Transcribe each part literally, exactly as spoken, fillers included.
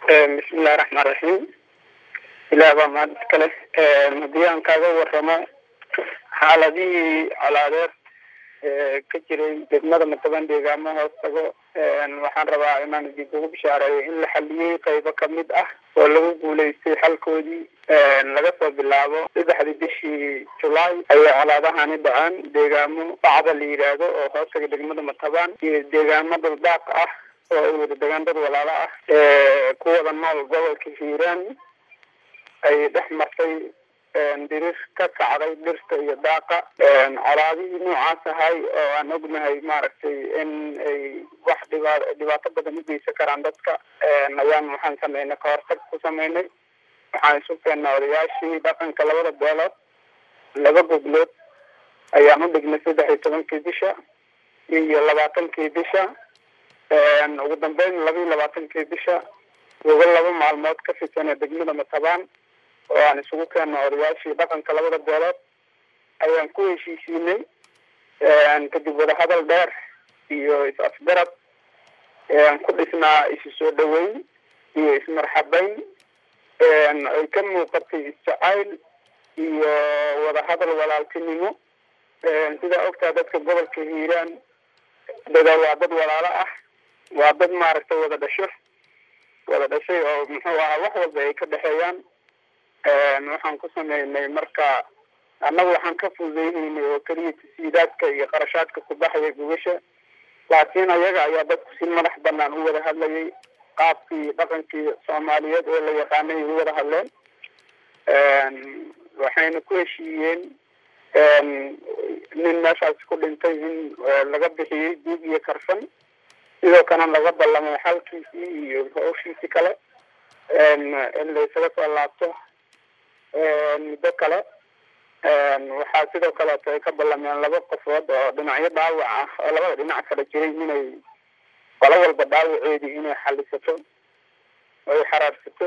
بسم الله الرحمن الرحيم. إلى ما كله مديان كذا ورما حالدي على ذر كثير دمنا مثلاً دعامة هستجو وحن ربع إيمان بيجو بشارة إن الحلية كيف كمد أح ولو بولي حل كودي لقصة باللعبة إذا حد شيء جولاي أي على ذا هني بعان دعامة بعض اللي يراجع أو هستجو دمنا مثلاً دعامة بالباق أح oo deegaan dad walaalo ah ee kuwa nool gobolka Hiiraan ay dhex martay dirir ka kacday dhirta iyo daaqa calaadii noocaas ahay oo aan ognahay maaragtay in ay wax dhibaato badan u geysan karaan dadka ayaan waxaan sameynay ka hortag ku sameynay waxaan isu keenay odayaashii dhaqanka labada beelood laba goblood ayaan u dhignay saddex iyo tobankii bisha iyo labaatankii bisha ugu dambeyn laba iyo labaatankii bisha ugu laba maalmood ka fiirsanay degmada Matabaan oo aan isugu keenay odayaashii dhaqanka labada beelood ayaan ku heshiisiinay kadib wada hadal dheer iyo is-afgarad ku dhisnaa isu soo dhaweyn iyo ismarxabayn ay ka muuqatay isjacayl iyo wada hadal walaaltinimo sida ogtaa dadka gobolka Hiiraan dad waa dad walaalo ah waa dad maaragtay wada dhasho wada dhashay oo muxuu ahaa wax walba ay ka dhaxeeyaan waxaan ku sameynay marka annagu waxaan ka fududeynay oo kaliya tasiidaadka iyo qarashaadka ku baxaya gubasha laakiin ayaga ayaa dadku si madax banaan u wada hadlayay qaabkii dhaqankii Soomaaliyeed oo la yaqaanay u wada hadleen waxayna ku heshiiyeen nin meeshaas ku dhintay in laga bixiyay diig iyo karfan sidoo kana laga ballamay halkiisii iyo hawshiisii kale in la isaga soo laabto muddo kale waxaa sidoo kale ay ka ballameen laba qofood oo dhinacyo dhaawac ah oo labada dhinac kala jiray inay qolo walba dhaawaceedii inay xalisato ay xaraarsato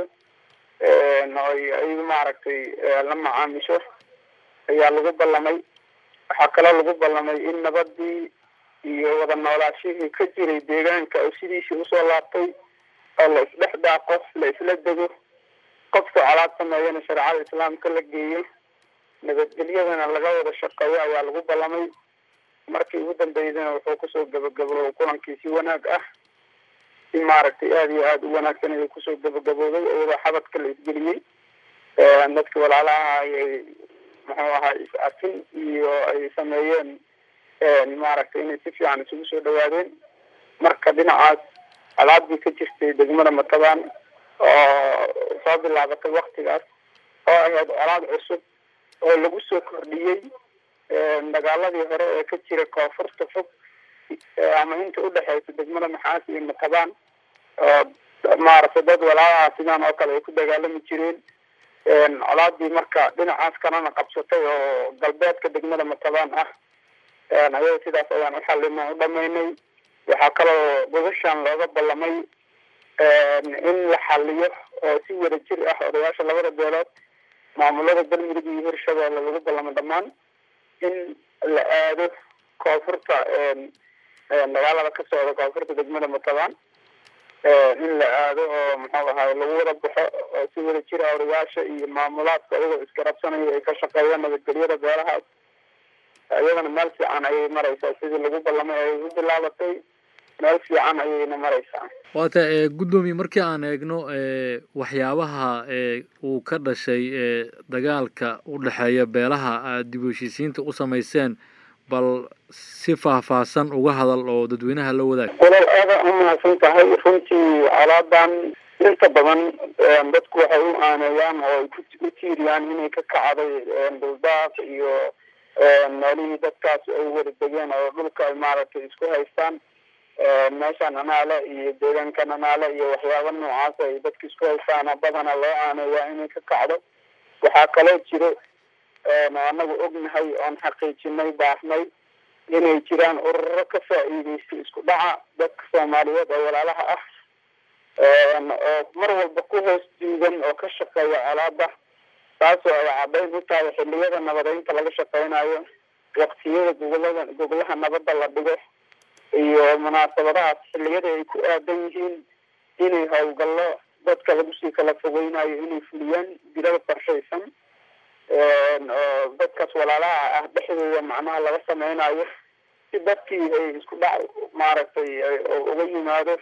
ay maaragtay la macaamisho ayaa lagu ballamay waxaa kaloo lagu ballamay in nabadii iyo wada noolaashihii ka jiray deegaanka oo sidiisii usoo laabtay oo la isdhex daaqo la isla dego qofka calaad sameeyana sharciyada islaamka la geeyo nabadgelyadana laga wada shaqeeyo ayaa lagu ballamay markii ugu dambeysana wuxuu kusoo gabagabowday kulankiisi wanaag ah si maaragtay aada iyo aada u wanaagsan ayuu kusoo gabagabowday iyadoo xabadka la isgeliyey dadka walaalaha ayay muxuu ahaa is-arkin iyo ay sameeyeen maaragtay inay si fiican isugu soo dhawaadeen marka dhinacaas alaabtii ka jirtay degmada Matabaan oo soo bilaabatay waqtigaas oo ahayd alaab cusub oo lagu soo kordhiyey dagaaladii hore ee ka jira koonfurta fog ama inta u dhaxaysa degmada Maxaas iyo Matabaan oo maaragtay dad walaalaha sidaan oo kale ay ku dagaalami jireen alaabtii marka dhinacaas kalena qabsatay oo galbeedka degmada Matabaan ah ayay sidaas ayaan u xalinay u dhamaynay waxaa kaloo gobashaan looga ballamay in la xaliyo oo si wada jir ah odayaasha labada beelood maamulada galmudug iyo hirshabeelle lagu ballamay dhammaan in la aado koonfurta dagaalada ka socda koonfurta degmada Matabaan in la aado oo muxuu ahaa lagu wada baxo oo si wada jir ah odayaasha iyo maamulaadka iyagoo iskarabsanaya ay ka shaqeeyaan nabadgelyada beelahaas ayagana meel fiican ayay maraysaa sidii lagu ballamay ay u bilaabatay meel fiican ayayna maraysaa waata gudoomiye markii aan eegno waxyaabaha uu ka dhashay dagaalka u dhaxeeya beelaha aad dib u heshiisiinta u samayseen bal si faahfaahsan uga hadal oo dadweynaha la wadaag walaal aad u mahadsan tahay runtii alaadan inta badan dadku waxay u aanayaan oo u tiiriyaan inay ka kacday dhuldaaq iyo meelihii dadkaas ay wada degeen oo dhulka maaragtay isku haystaan meeshaan anaale iyo deegaankan anaale iyo waxyaaba noocaas ay dadka isku haystaan badana loo aaneeyaa inay ka kacdo waxaa kaloo jiro anagu ognahay oon xaqiijinay baafnay inay jiraan ururo ka faa'iidaystay isku dhaca dadka Soomaaliyeed oo walaalaha ah oo mar walba ku hoos duugan oo ka shaqeeya alaaba taasoo ay caddayn u tahay xilliyada nabadeynta laga shaqeynayo waqtiyada gogolaha gogolaha nabadda la dhigo iyo munaasabadahaas xilliyada ay ku aadan yihiin inay howlgallo dadka lagu sii kala fogeynayo inay fuliyaan dilal qorshaysan oo dadkaas walaalaha ah dhexdooda macnaha laga sameynayo si dadkii ay isku dhac maaragtay uga yimaado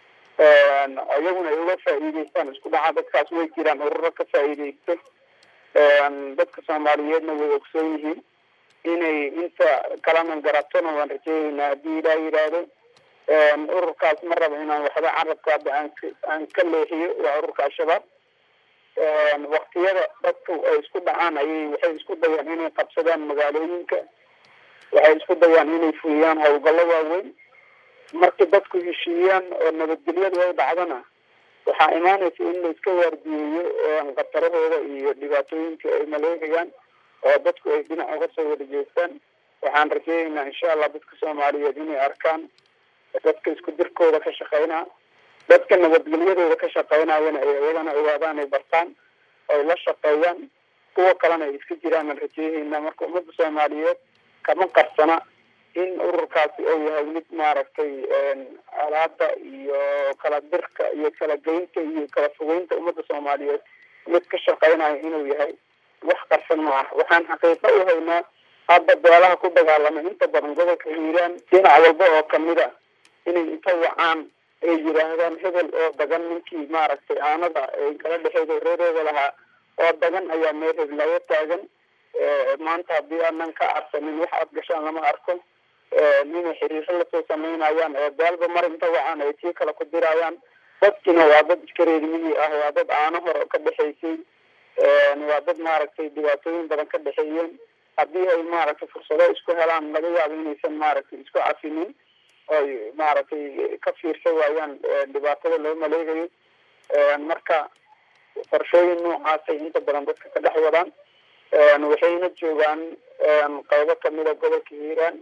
iyaguna ay uga faa'iidaystaan isku dhaca dadkaas way jiraan ururo ka faa'iidaysto dadka soomaaliyeedna way ogsoon yihiin inay inta kalena garatona waan rajeeyeynaa haddii ilaa yidhaahdo ururkaas ma rabo inaan waxba carabka hadda aan aan ka leexiyo waa ururka al-shabaab waktiyada dadku ay isku dhacaan ayay waxay isku dayaan inay qabsadaan magaalooyinka waxay isku dayaan inay fuliyaan howlgallo waaweyn markii dadku heshiiyaan oo nabadgelyadu ay dhacdana waxaa imaanaysa in la iska waardiyeeyo khatarahooda iyo dhibaatooyinka ay maleegayaan oo dadku ay dhinac uga soo wada jeestaan waxaan rajeeyeynaa insha allah dadka soomaaliyeed inay arkaan dadka isku dirkooda ka shaqeynaa dadka nabadgelyadooda ka shaqeynayana ay iyagana ogaadaan ay bartaan oy la shaqeeyaan kuwa kalena ay iska jiraan aan rajeeyeynaa marka ummadda soomaaliyeed kama qarsana in ururkaasi uu yahay mid maaragtay alaada iyo kala dirka iyo kala geynta iyo kala fogeynta ummadda soomaaliyeed mid ka shaqeynayo inuu yahay wax qarsan ma ah waxaan xaqiiqo u haynaa hadda beelaha ku dagaalamay inta badan gobolka hiiraan dhinac walba oo kamid a inay inta wacaan ay yidhaahdaan hebel oo dagan ninkii maaragtay aanada ay kala dhexeeda reerooda lahaa oo dagan ayaa meel heblayo taagan maanta haddii aanan ka arsanin wax aad gashaan lama arko inay xiriiro lasoo sameynayaan oo beelba mar inta wacaan ay tii kale ku dirayaan dadkiina waa dad iska reermihii ah waa dad aano hore ka dhexaysay waa dad maaragtay dhibaatooyin badan ka dhexeeyeen haddii ay maaragtay fursado isku helaan laga yaabo inaysan maaragtay isku cafinin oy maaragtay ka fiirsan waayaan dhibaatada loo maleegayo marka qorshooyin noocaasay inta badan dadka ka dhex wadaan waxayna joogaan qaybo kamida gobolka hiiraan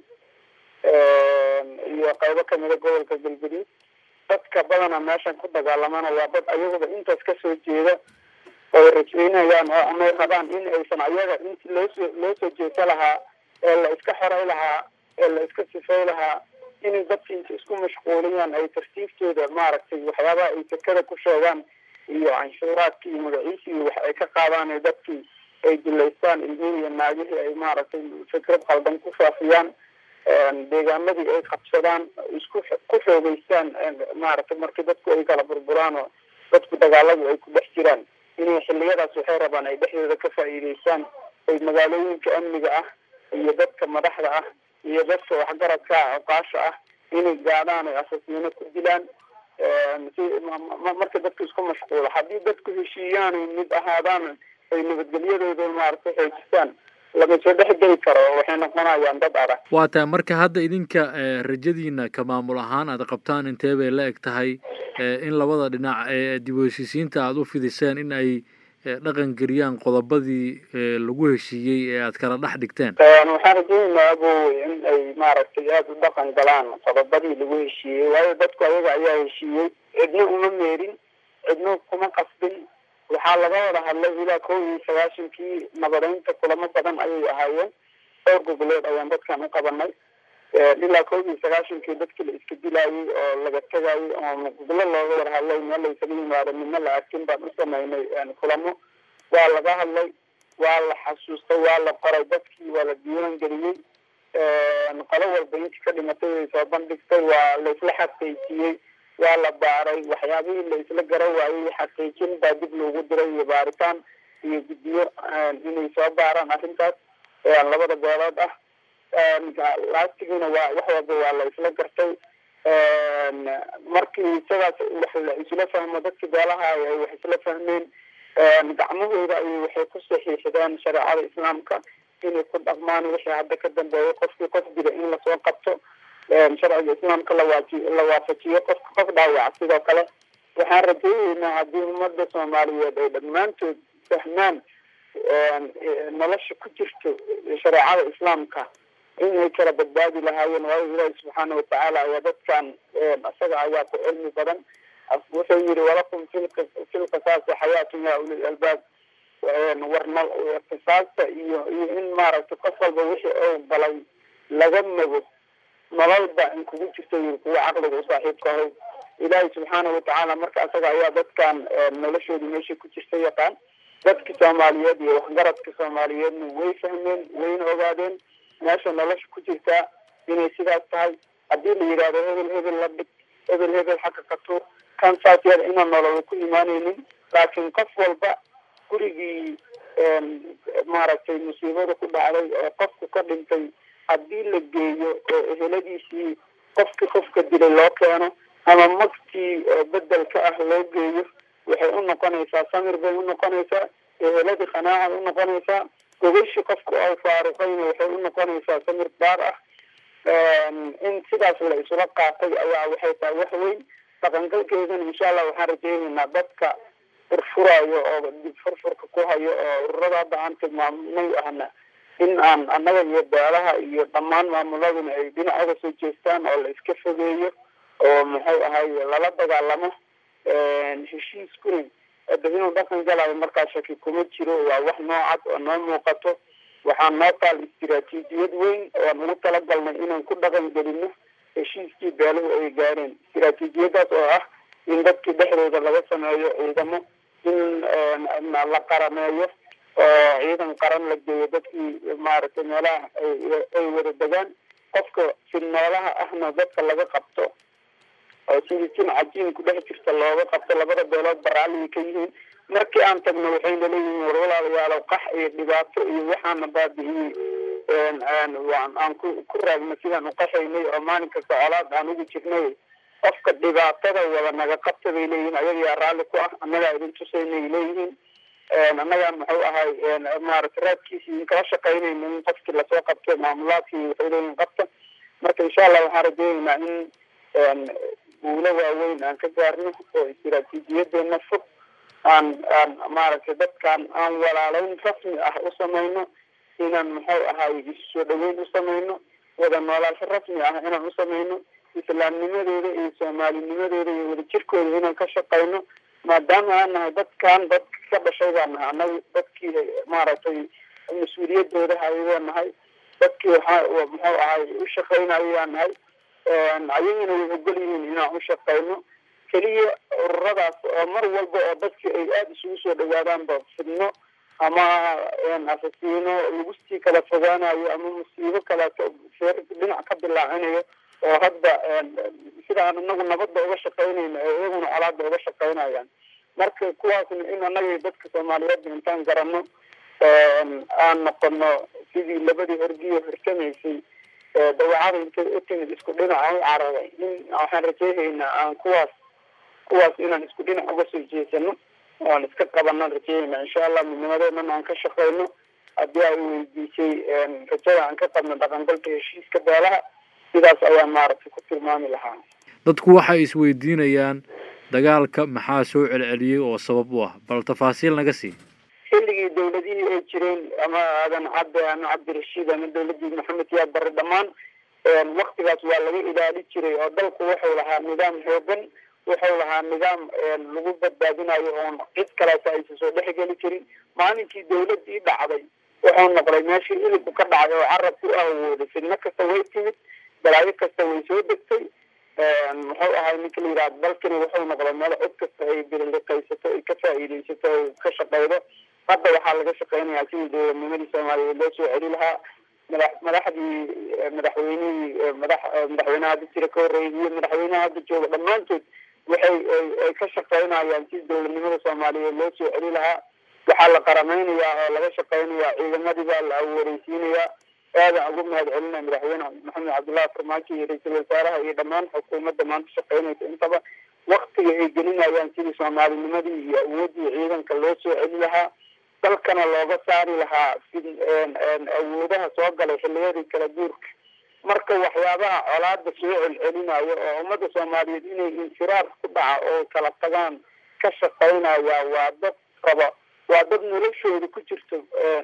iyo qaybo kamida gobolka galguduud dadka badana meeshan ku dagaalamana waa dad ayaguba intaas kasoo jeeda oy rajeynayaan oo amay rabaan in aysan ayaga inti loosoo loo soo jeeso lahaa ee la iska xoray lahaa ee la iska sifay lahaa inay dadki inta isku mashquuliyaan ay tartiibtooda maaragtay waxyaabaha ay sakada ku sheegaan iyo canshuuraadki iyo magaciisi iyo wax ay ka qaadaan ee dadkii ay dilaystaan ilmihii iyo naagihii ay maaragtay fikrad qaldan ku faafiyaan deegaamadii ay qabsadaan isku ku xoogeystaan maaragtay markii dadku ay kala burburaan oo dadku dagaaladu ay ku dhex jiraan inay xiliyadaas waxay rabaan ay dhexdooda ka faa'iideystaan ay magaalooyinka amniga ah iyo dadka madaxda ah iyo dadka waxgaradka oqaasha ah inay gaadhaan ay asasiino ku dilaan si marka dadku isku mashquulo haddii dadku heshiiyaan ay mid ahaadaan ay nabadgelyadooda maaragtay xoojistaan lama soo dhex geli karo waxay noqonayaan dad adag waa tahay marka hadda idinka rajadiina ka maamul ahaan aad qabtaan intee bay la eg tahay in labada dhinac ee dib u heshiisiinta aada u fidiseen in ay dhaqan geliyaan qodobadii lagu heshiiyey ee aad kala dhex dhigteen waxaan rajeynayaa abo in ay maaragtay aada u dhaqan galaan qodobadii lagu heshiiyey waayo dadku ayaga ayaa heshiiyey cidna uma meerin cidna kuma qasbin waxaa laga wada hadlay ilaa kow iyo sagaashankii nabadeynta kulamo badan ayay ahaayeen dhowr goboleed ayaan dadkan u qabanay ilaa kow iyo sagaashankii dadkii la iska dilaayay oo laga tegayay oo muqdilo looga war hadlay meel la isaga yimaado midna la arkin baan u sameynay kulamo waa laga hadlay waa la xasuustay waa la qoray dadkii waa la diiwaan geliyey qolo walba intii ka dhimatay way soo bandhigtay waa laisla xaqiijiyey waa la baaray waxyaabihii la isla gara waayey xaqiijin baa dib loogu diray iyo baaritaan iyo guddiyo inay soo baaraan arrintaas labada beelood ah laastigiina waa wax walba waa la isla gartay markii sidaas wax la isla fahmo dadkii beelaha ay wax isla fahmeen gacmahooda ay waxay ku saxiixdeen shareecada islaamka inay ku dhaqmaan wixii hadda ka dambeeya qofkii qof dila in lasoo qabto sharciga islaamka lawaaji la waafajiyo qofka qof dhaawaca sidoo kale waxaan rajeyneynaa haddii ummadda soomaaliyeed ay dhammaantood fahmaan nolosha ku jirto shareecada islaamka inay kala badbaadi lahaayeen waayo ilaahi subxaana watacaala ayaa dadkan isaga ayaa ku cilmi badan wuxuu yihi walakum fil qisaasi xayaatun yaa ulil albaab warna qisaasta iyo iyo in maaragtay qof walba wixii ou galay laga mago nolol ba in kugu jirto kuwa caqliga u saaxiibka ahay ilaahay subxaana watacaala marka asaga ayaa dadkan noloshooda meesha ku jirta yaqaan. dadka soomaaliyeed iyo waxgaradka soomaaliyeedna way fahmeen wayna ogaadeen meesha nolosha ku jirtaa inay sidaas tahay. haddii la yidhaahdo hebel hebel la dhig hebel hebel xagga ka tuur kan saas yada inaan nolol ku imaanaynin, laakiin qof walba gurigii maaragtay musiibada ku dhacday oo qofku ka dhintay haddii la geeyo oo eheladiisii qofki qofka dilay loo keeno ama magtii bedelka ah loo geeyo, waxay u noqonaysaa samir bay u noqonaysaa, eheladii qanaacay u noqonaysaa, gogashii qofku ay faaruqayna waxay u noqonaysaa samir baar ah. in sidaas la isula qaatay ayaa waxay tahay wax weyn. dhaqangalkeedana insha allah waxaan rajaynaynaa dadka furfurayo oo dib furfurka ku hayo oo ururada hadda aan tilmaamnay ahna in aan annaga iyo beelaha iyo dhammaan maamuladuna ay dhinacaga soo jeestaan oo la iska fogeeyo oo muxuu ahay lala dagaalamo heshiiskuna hadda inuu dhaqan galayo markaa shaki kuma jiro. waa wax noocad oo noo muuqato. waxaan noo taal istiraatiijiyad weyn oo nagu talagalnay inaan ku dhaqan gelino heshiiskii beeluhu ay gaareen. istiraatiijiyadaas oo ah in dadkii dhexdooda laga sameeyo ciidamo, in la qarameeyo oo ciidan qaran la geeyo dadkii maaragtay meelaha ay wada degaan. qofka finnoolaha ahna dadka laga qabto oo sidii jin cajiin ku dhex jirta looga qabto. labada beelood baraaliyay ka yihiin. markii aan tagno waxayna leeyihiin war walaalayaalow qax iyo dhibaato iyo waxaana baabi'iyey aan ku raagna sidaan uqaxaynay oo maalin kasta colaad aan ugu jirnay. qofka dhibaatada wada naga qabta bay leeyihiin, ayagaa raalli ku ah, annagaa idin tusaynay leeyihiin. annagaa muxuu ahay maaragtay raadkiisi idinkala shaqaynayna in qofkii lasoo qabto maamulaadkii waxay leeyihiin qabta. marka insha allah waxaan rajaynaynaa in guulo waaweyn aan ka gaarno oo istiraatiijiyadeena fog aan aan maaragtay dadkan aan walaalayn rasmi ah u samayno, inaan muxuu ahay isusoo dhaweyn u samayno, wada noolaansho rasmi ah inaan u samayno, islaamnimadooda iyo soomaalinimadooda iyo wadajirkooda inaan ka shaqayno. maadaama aan nahay dadkan dad ka dhashay baan nahay annaga dadkii maaragtay mas-uuliyadooda hayadoo nahay, dadkii waxa muxuu ahay u shaqaynayaan nahay. ayagana way ogol yihiin inaan u shaqayno. keliya ururadaas oo mar walba oo dadki ay aada isugu soo dhawaadaanba fidno ama asasiino lagu sii kala fogaanayo ama musiibo kaleeto feer dhinac ka bilaacinayo oo hadda sidaan anagu nabadda uga shaqaynayna ee iyaguna colaada uga shaqaynayaan. marka kuwaasna in annaga dadka soomaaliyeed intaan garanno aan noqono sidii labadii horgiyo hortamaysay dawacada intay u timid isku dhinaca u cararay. in waxaan rajaynaynaa aan kuwaas kuwaas inaan isku dhinac uga soo jeesano oan iska qabanaan rajaynayna insha allah midnimadeedana aan ka shaqayno. haddii ay weydiisay rajada aan ka qabno dhaqangalka heshiiska beelaha, sidaas ayaan maaragtay ku tilmaami lahaa. dadku waxay isweydiinayaan dagaalka maxaa soo celceliyey oo sabab u ah, bal tafaasiil naga sii. xilligii dawladihii ay jireen ama aadan cadde ama cabdirashiid ama dawladii maxamed yaad barre dhammaan waktigaas waa laga ilaali jiray oo dalku wuxuu lahaa nidaam xoogan, wuxuu lahaa nidaam lagu badbaadinayo oon cid kaleeta aysa soo dhexgeli jirin. maalinkii dawladii dhacday wuxuu noqday meeshii ilibku ka dhacay oo carabku u awooday. fidno kasta way timid, balaayo kasta way soo degtay. muxuu ahay ninka la yidhahdo dalkani wuxuu noqday meel cid kasta ay bililiqaysato ay ka faa'iidaysato ay ka shaqaydo. hadda waxaa laga shaqaynayaa sidii dowladnimadii soomaaliyeed loo soo celi lahaa. madax madaxdii madaxweynihii madax madaxweynaha hadda jira ka horreeyay iyo madaxweynaha hadda jooga dhammaantood waxay ay ka shaqaynayaan sidii dowladnimada soomaaliyeed loo soo celi lahaa. waxaa la qarameynayaa oo laga shaqaynayaa, ciidamadii baa la awooreysiinayaa. aadaan ugu mahad celinaya madaxweyne maxamed cabdullahi farmaajo iyo ra-iisul wasaaraha iyo dhammaan xukuumadda maanta shaqaynaysa intaba waktiga ay gelinayaan sidii soomaalinimadii iyo awooddii ciidanka loo soo celi lahaa, dalkana looga saari lahaa awoodaha soo galay xilliyadii kala guurka. marka waxyaabaha colaada soo celcelinayo oo ummadda soomaaliyeed inay infiraar ku dhaca oo kala tagaan ka shaqaynaya waa dad raba, waa dad noloshooda ku jirto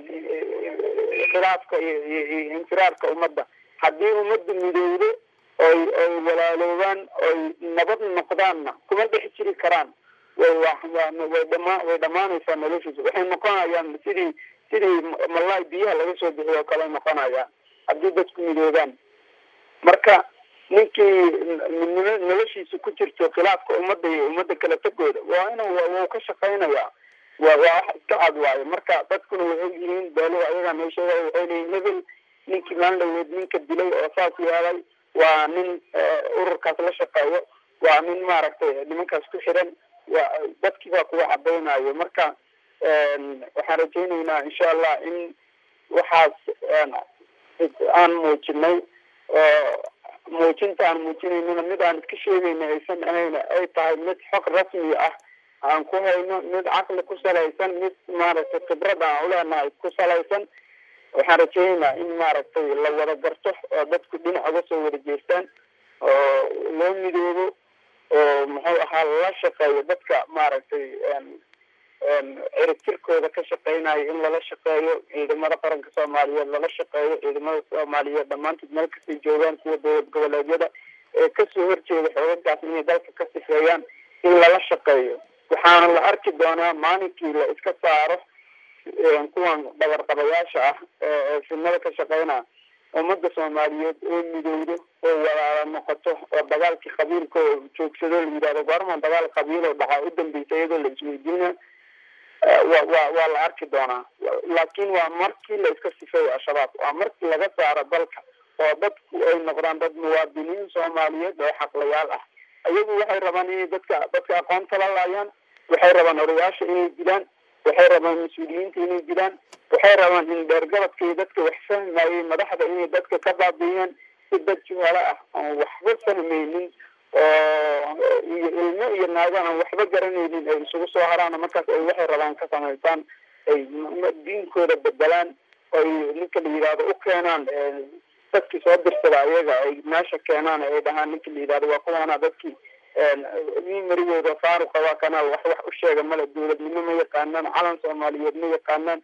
khilaafka iyo infiraarka ummadda. haddii ummadda midowdo oy oy walaaloobaan oy nabad noqdaanna kuma dhex jiri karaan. way way dhamaa way dhamaanaysaa noloshiisa. waxay noqonayaan sidii sidii malaay biyaha laga soo bixiyo oo kale noqonayaan haddii dadku midoobaan. marka ninkii noloshiisa ku jirto khilaafka ummadda iyo ummadda kala tagooda waa inuu wuu ka shaqaynayaa waa waa wax iska cad waayo marka dadkuna way og yihiin beeluhu ayagaa noo sheegaya waxay leeyihin hebel ninkii maalinlaweed ninka dilay oo saas yeelay waa nin ururkaas la shaqeeyo waa nin maaragtay nimankaas ku xiran waa dadkii baa kuwa cadaynayo marka waxaan rajaynaynaa insha allah in waxaas aan muujinay muujinta aan muujinaynana mid aan iska sheegayna aysan ahayn ay tahay mid xog rasmi ah aan ku hayno mid caqli ku salaysan mid maaragtay khibrad aan uleenahay ku salaysan waxaan rajaynaynaa in maaragtay la wada garto oo dadku dhinac uga soo wada jeestaan oo loo midoobo oo muxuu ahaa la shaqeeyo dadka maaragtay ciribtirkooda ka shaqeynayo in lala shaqeeyo ciidamada qaranka soomaaliyeed lala shaqeeyo ciidamada soomaaliyeed dhammaantood meel kastay joogaan kuwa dowlad goboleedyada ee kasoo horjeeda xoogagaas inay dalka ka sifeeyaan in lala shaqeeyo waxaana la arki doonaa maalinkii la iska saaro kuwan dhabarqabayaasha ah ee fidnada ka shaqeynaya ummadda soomaaliyeed oo midowdo oo walaala noqoto oo dagaalkii qabiilka oo joogsado la yidhahdo goormaan dagaal qabiil oo dhacaa u dambeysay iyadoo la isweydiina wa wa waa la arki doonaa laakiin waa markii la iska sifeeyo al-shabaab waa markii laga saaro dalka oo dadku ay noqdaan dad muwaadiniin soomaaliyeed oo xaqlayaal ah ayagu waxay rabaan inay dadka dadka aqoonta la laayaan waxay rabaan odayaasha inay dilaan waxay rabaan mas-uuliyiinta inay dilaan waxay rabaan in dheergabadka iyo dadka wax fahmayay madaxda inay dadka ka baabiiyaan si dad juhalo ah oon waxba fahmaynin oo iyo ilmo iyo naago aan waxba garanaynin ay isugu soo haraan markaas ay waxay rabaan ka samaysaan ay diinkooda bedelaan ay ninka la yidhaahdo u keenaan dadkii soo dirsada ayaga ay meesha keenaan ay dhahaan ninka la yidhahdo waa kuwaana dadkii marigooda faaruqa waa kanaal wax wax u sheega male dowladnimo ma yaqaanaan calan soomaaliyeed ma yaqaanaan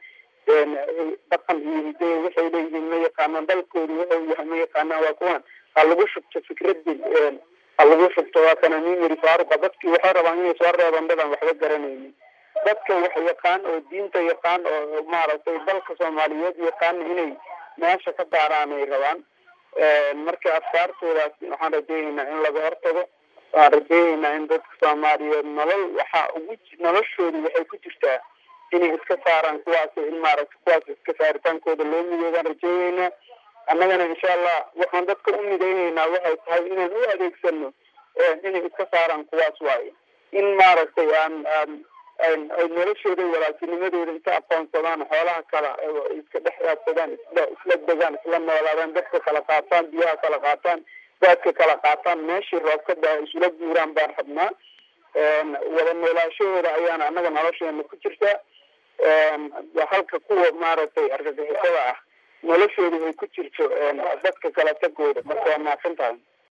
dhaqan iyo hidaya waxay leeyihiin ma yaqaanaan dalkooda wuxuu yahay ma yaqaanaan waa kuwan ha lagu shubto fikradii ha lagu shubto waa kana mimari faaruqa dadkii waxay rabaan inay soo reebaan dadaan waxba garanaynin dadka wax yaqaan oo diinta yaqaan oo maaragtay dalka soomaaliyeed yaqaan inay meesha ka daaraan ay rabaan marka afkaartoodaas waxaan rajaynaynaa in laga hortago waan rajaynaynaa in dadka soomaaliyeed nolol waxaa ugu noloshooda waxay ku jirtaa inay iska saaraan kuwaas in maaragta kuwaas iska saaritaankooda loo midoobaan rajaynaynaa annagana insha allah waxaan dadka u midaynaynaa waxay tahay inaan u adeegsano inay iska saaraan kuwaas waayo in maaragtay aan aan ay noloshooda walaaltinimadooda inta aqoonsadaan xoolaha kala iska dhex raadsadaan isla isla degaan isla noolaadaan dadka kala qaataan biyaha kala qaataan daadka kala qaataan meeshii roobka daa isula guuraan baan rabnaa wada noolaashahooda ayaana annaga nolosheena ku jirtaa halka kuwa maaragtay argagixisada ah noloshooda way ku jirto dadka kala tagooda marka waa mahadsan tahay